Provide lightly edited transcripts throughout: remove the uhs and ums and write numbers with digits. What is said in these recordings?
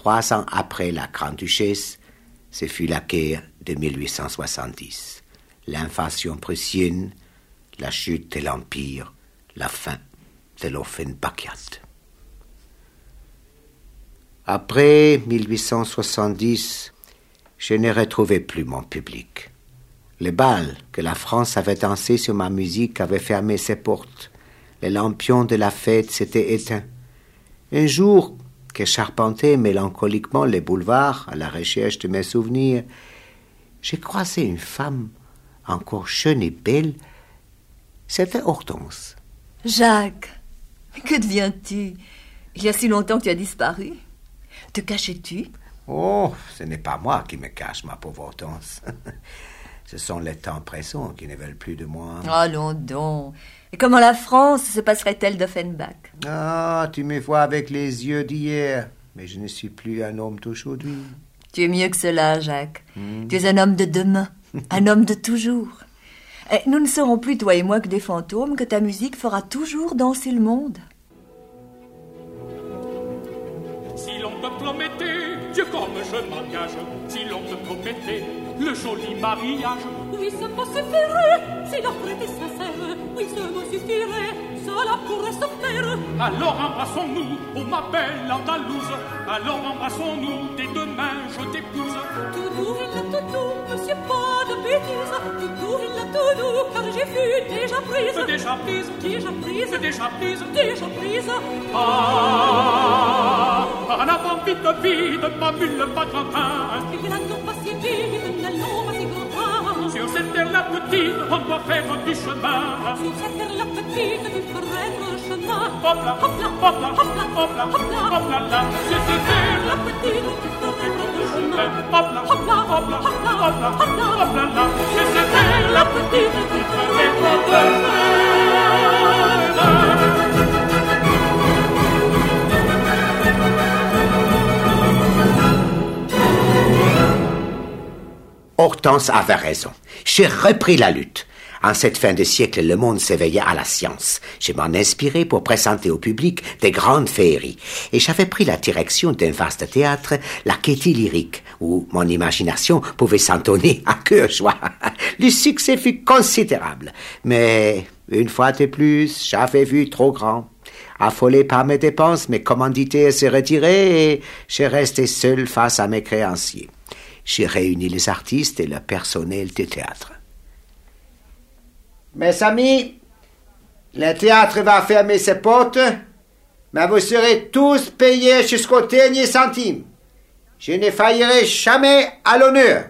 3 ans après la Grande-Duchesse, ce fut la guerre de 1870. L'invasion prussienne, la chute de l'Empire, la fin de l'Offenbachia. Après 1870, je ne retrouvais plus mon public. Le bal que la France avait dansé sur ma musique avait fermé ses portes. Les lampions de la fête s'étaient éteints. Un jour que j'arpentais mélancoliquement les boulevards à la recherche de mes souvenirs, j'ai croisé une femme encore jeune et belle. C'était Hortense. Jacques, que deviens-tu? Il y a si longtemps que tu as disparu. Te cachais-tu? Oh, ce n'est pas moi qui me cache, ma pauvre Hortense. Ce sont les temps pressants qui ne veulent plus de moi. Allons donc. Et comment la France se passerait-elle d'Offenbach? Ah, tu me vois avec les yeux d'hier, mais je ne suis plus un homme d'aujourd'hui. Tu es mieux que cela, Jacques. Tu es un homme de demain, un homme de toujours. Et nous ne serons plus, toi et moi, que des fantômes, que ta musique fera toujours danser le monde. Si l'on te promettait, Dieu comme je m'engage, si l'on te promettait le joli mariage, oui, ce mot suffirait, si l'offre était sincère, oui, ce mot suffirait, cela pourrait se faire. Alors embrassons-nous, oh ma belle Andalouse, alors embrassons-nous, dès demain je t'épouse. Tout doux, il a tout doux, monsieur, pas de bêtises, tout doux, il a tout doux, car j'ai vu déjà prise. Déjà prise, déjà prise, déjà prise, déjà prise. Ah, en avant, vite, vite, ma bulle, pas grand pain. Et n'allons pas si vite, n'allons pas si grand pain. Sur cette terre-là petite, on doit faire du chemin. Sur cette terre-là petite, tu ferais un chemin. Hop là, hop là, hop là, hop là, hop là, hop là, là. Sur cette terre-là petite, tu ferais un chemin. Hop là, hop là, hop là, hop là, hop là, hop là, là. Sur cette terre-là petite, tu ferais un chemin. Hortense avait raison. J'ai repris la lutte. En cette fin de siècle, le monde s'éveillait à la science. Je m'en inspirais pour présenter au public des grandes féeries. Et j'avais pris la direction d'un vaste théâtre, la Gaîté lyrique, où mon imagination pouvait s'entonner à cœur joie. Le succès fut considérable. Mais, une fois de plus, j'avais vu trop grand. Affolé par mes dépenses, mes commanditaires se retiraient et je restais seul face à mes créanciers. J'ai réuni les artistes et le personnel du théâtre. Mes amis, le théâtre va fermer ses portes, mais vous serez tous payés jusqu'au dernier centime. Je ne faillirai jamais à l'honneur.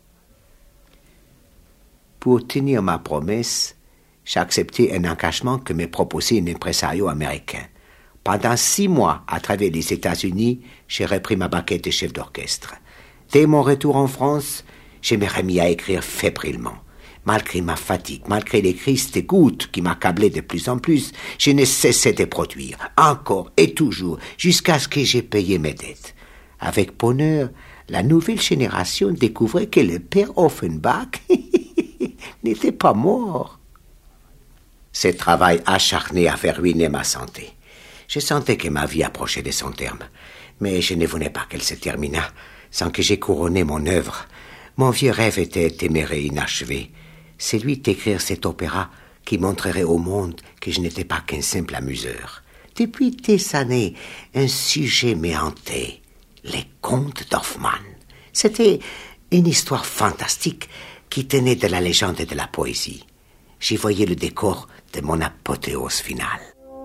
Pour tenir ma promesse, j'ai accepté un engagement que me proposait un impresario américain. Pendant 6 mois, à travers les États-Unis, j'ai repris ma baguette de chef d'orchestre. Dès mon retour en France, je me remis à écrire fébrilement. Malgré ma fatigue, malgré les crises de gouttes qui m'accablaient de plus en plus, je ne cessais de produire, encore et toujours, jusqu'à ce que j'aie payé mes dettes. Avec bonheur, la nouvelle génération découvrait que le père Offenbach n'était pas mort. Ce travail acharné avait ruiné ma santé. Je sentais que ma vie approchait de son terme, mais je ne voulais pas qu'elle se terminât sans que j'aie couronné mon œuvre. Mon vieux rêve était téméraire et inachevé, celui d'écrire cet opéra qui montrerait au monde que je n'étais pas qu'un simple amuseur. Depuis des années, un sujet me hantait, les contes d'Hoffmann. C'était une histoire fantastique qui tenait de la légende et de la poésie. J'y voyais le décor de mon apothéose finale.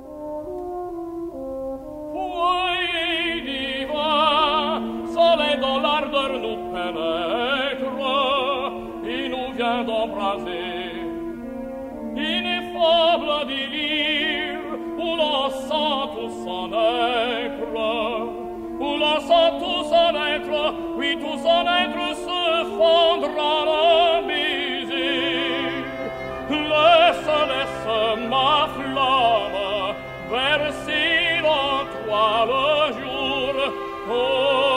D'embraser ineffable délire où l'on sent tout son être, où l'on sent tout son être, oui, tout son être se fondre en un baiser. Laisse ma flamme verser en toi le jour. Oh,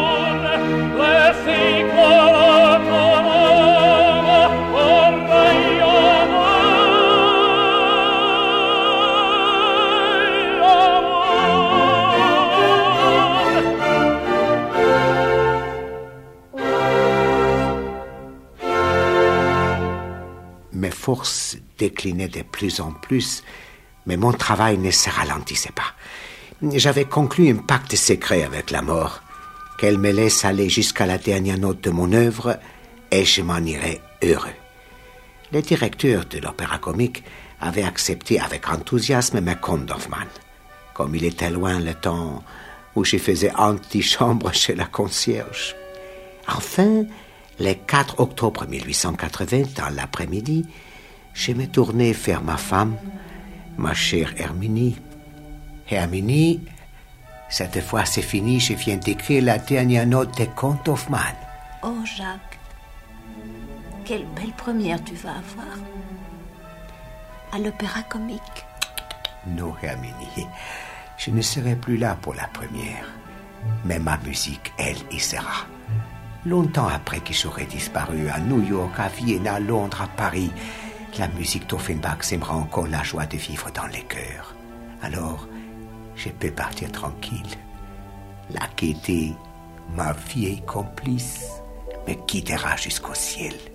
Rayonne ton âme, oh, rayonne. mes forces déclinaient de plus en plus, mais mon travail ne se ralentissait pas. J'avais conclu un pacte secret avec la mort, qu'elle me laisse aller jusqu'à la dernière note de mon œuvre, et je m'en irais heureux. Le directeur de l'Opéra Comique avait accepté avec enthousiasme mes contes d'Hoffmann. Comme il était loin le temps où je faisais antichambre chez la concierge. Enfin, le 4 octobre 1880, dans l'après-midi, je me tournai vers ma femme, ma chère Herminie. Herminie, cette fois c'est fini, je viens d'écrire la dernière note des contes d'Hoffmann. Oh, Jacques, quelle belle première tu vas avoir. À l'Opéra Comique. Non, Herminie, je ne serai plus là pour la première. Mais ma musique, elle, y sera. Longtemps après que j'aurai disparu à New York, à Vienne, à Londres, à Paris, la musique d'Offenbach sèmera encore la joie de vivre dans les cœurs. Alors, je peux partir tranquille. La gaieté, ma vieille complice, me guidera jusqu'au ciel.